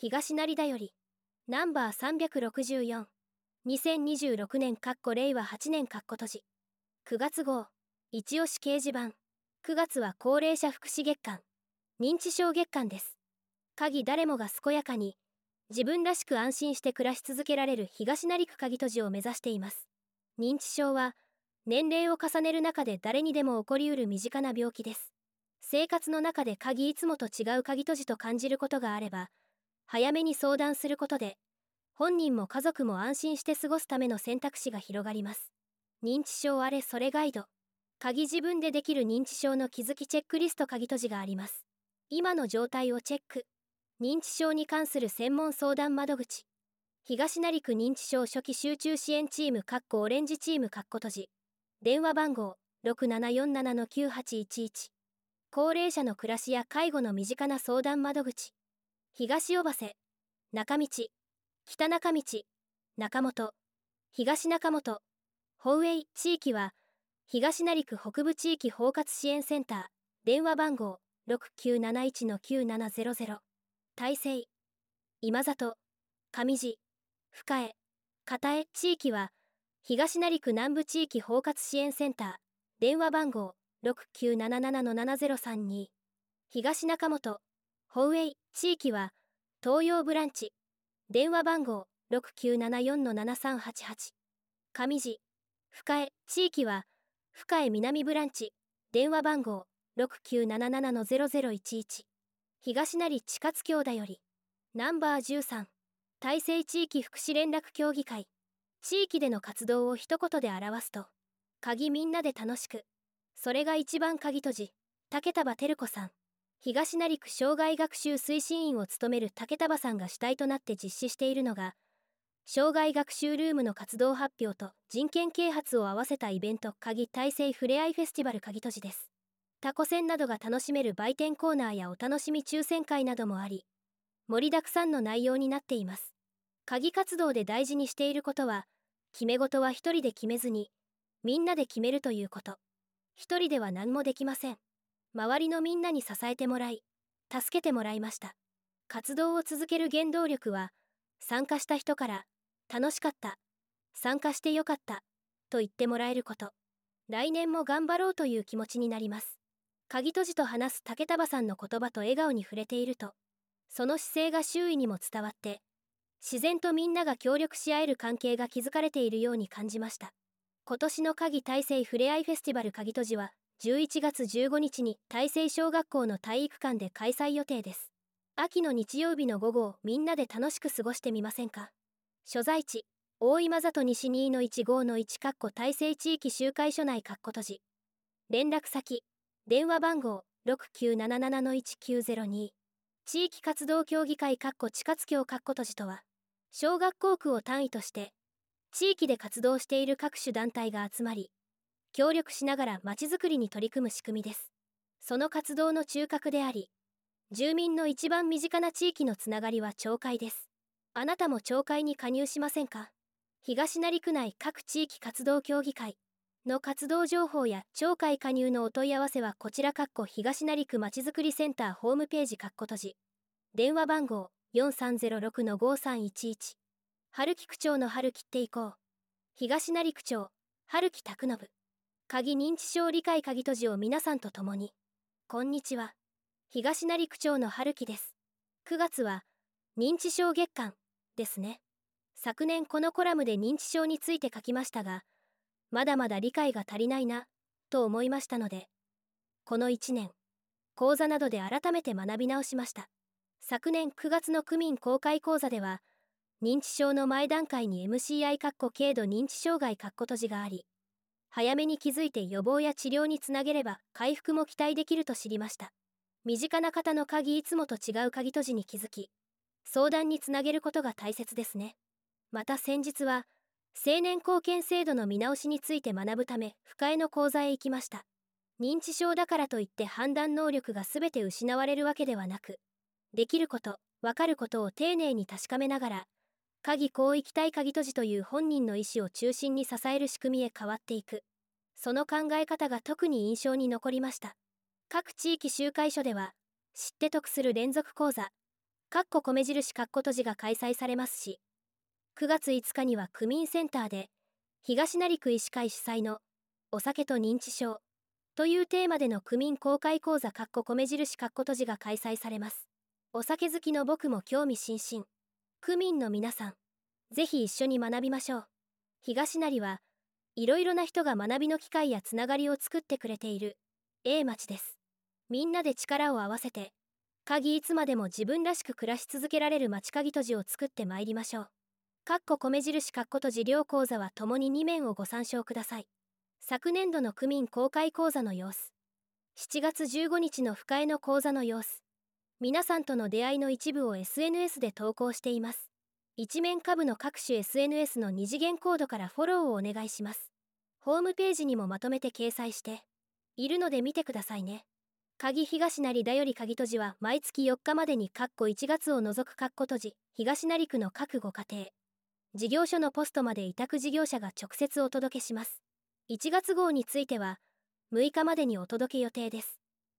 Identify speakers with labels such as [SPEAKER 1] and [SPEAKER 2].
[SPEAKER 1] 東成田より、ナンバー364、2026年令和8年閉じ。9月号、一押し掲示板。9月は高齢者福祉月間、認知症月間です。誰もが健やかに、自分らしく安心して暮らし続けられる東成区閉じを目指しています。認知症は、年齢を重ねる中で誰にでも起こりうる身近な病気です。生活の中でいつもと違う閉じと感じることがあれば、早めに相談することで、本人も家族も安心して過ごすための選択肢が広がります。認知症あれそれガイド。自分でできる認知症の気づきチェックリスト閉じがあります。今の状態をチェック。認知症に関する専門相談窓口。東成区認知症初期集中支援チームオレンジチーム閉じ。電話番号6747-9811。高齢者の暮らしや介護の身近な相談窓口。東尾鷲、中道、北中道、中本、東中本、本営地域は、東成区北部地域包括支援センター、電話番号6971-9700。大西、今里、上地、深江、片江地域は、東成区南部地域包括支援センター、電話番号6977-7032。東中本、本営地域は、東洋ブランチ、電話番号6974-7388。上地、深江地域は、深江南ブランチ、電話番号6977-0011。東成地活協だより、ナンバー13、大西地域福祉連絡協議会。地域での活動を一言で表すと、みんなで楽しく。それが一番閉じ、竹束照子さん。東成区障害学習推進員を務める竹束さんが主体となって実施しているのが、障害学習ルームの活動発表と人権啓発を合わせたイベント大西ふれあいフェスティバル閉じです。タコ船などが楽しめる売店コーナーやお楽しみ抽選会などもあり、盛りだくさんの内容になっています。活動で大事にしていることは、決め事は一人で決めずに、みんなで決めるということ。一人では何もできません。周りのみんなに支えてもらい、助けてもらいました。活動を続ける原動力は、参加した人から、楽しかった、参加してよかった、と言ってもらえること。来年も頑張ろうという気持ちになります。閉じと話す竹束さんの言葉と笑顔に触れていると、その姿勢が周囲にも伝わって、自然とみんなが協力し合える関係が築かれているように感じました。今年の大西ふれあいフェスティバル閉じは、11月15日に大西小学校の体育館で開催予定です。秋の日曜日の午後をみんなで楽しく過ごしてみませんか。所在地、大今里西2-1-5-1大西地域集会所内閉じ。連絡先、電話番号6977-1902。地域活動協議会地活協閉じとは、小学校区を単位として、地域で活動している各種団体が集まり、協力しながらまちづくりに取り組む仕組みです。その活動の中核であり、住民の一番身近な地域のつながりは町会です。あなたも町会に加入しませんか。東成区内各地域活動協議会の活動情報や町会加入のお問い合わせはこちら東成区まちづくりセンターホームページ閉じ。電話番号4306-5311。春木区長の春切っていこう。東成区長、春木拓信。認知症理解閉じを皆さんと共に。こんにちは。東成区長の春木です。9月は、認知症月間、ですね。昨年このコラムで認知症について書きましたが、まだまだ理解が足りないな、と思いましたので、この1年、講座などで改めて学び直しました。昨年9月の区民公開講座では、認知症の前段階に MCI 軽度認知障害閉じがあり、早めに気づいて予防や治療につなげれば回復も期待できると知りました。身近な方のいつもと違う閉じに気づき、相談につなげることが大切ですね。また先日は、成年後見制度の見直しについて学ぶため、深江の講座へ行きました。認知症だからといって判断能力が全て失われるわけではなく、できること、わかることを丁寧に確かめながら、こう生きたい閉じという本人の意思を中心に支える仕組みへ変わっていく。その考え方が特に印象に残りました。各地域集会所では、知って得する連続講座、 米印閉じが開催されますし、9月5日には区民センターで東成区医師会主催のお酒と認知症というテーマでの区民公開講座米印閉じが開催されます。お酒好きの僕も興味津々。区民の皆さん、ぜひ一緒に学びましょう。東成はいろいろな人が学びの機会やつながりを作ってくれている町です。みんなで力を合わせていつまでも自分らしく暮らし続けられる町とじを作ってまいりましょう。米印とじ両講座はともに2面をご参照ください。昨年度の区民公開講座の様子、7月15日の深江の講座の様子、皆さんとの出会いの一部を SNS で投稿しています。一面下部の各種 SNS の二次元コードからフォローをお願いします。ホームページにもまとめて掲載しているので見てくださいね。東成だよりとじは毎月4日までに1月を除くとじ東成区の各ご家庭、事業所のポストまで委託事業者が直接お届けします。1月号については6日までにお届け予定です。